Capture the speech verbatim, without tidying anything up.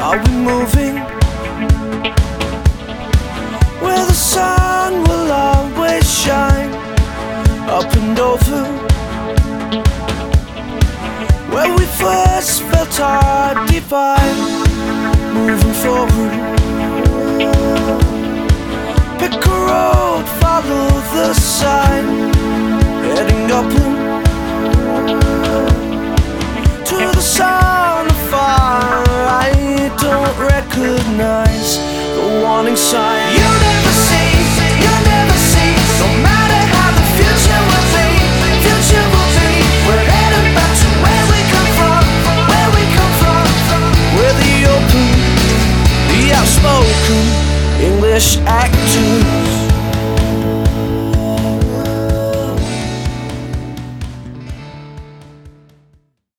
Are we moving where the sun will always shine? Up and over where we first felt our divine. Moving forward, pick a road, follow the sign. Heading upland to the sound of fire. I don't recognize the warning sign. You never see, you never see. No matter how the future will be, future will be. We're headed back to where we come from, where we come from. We're the open, the outspoken English actor.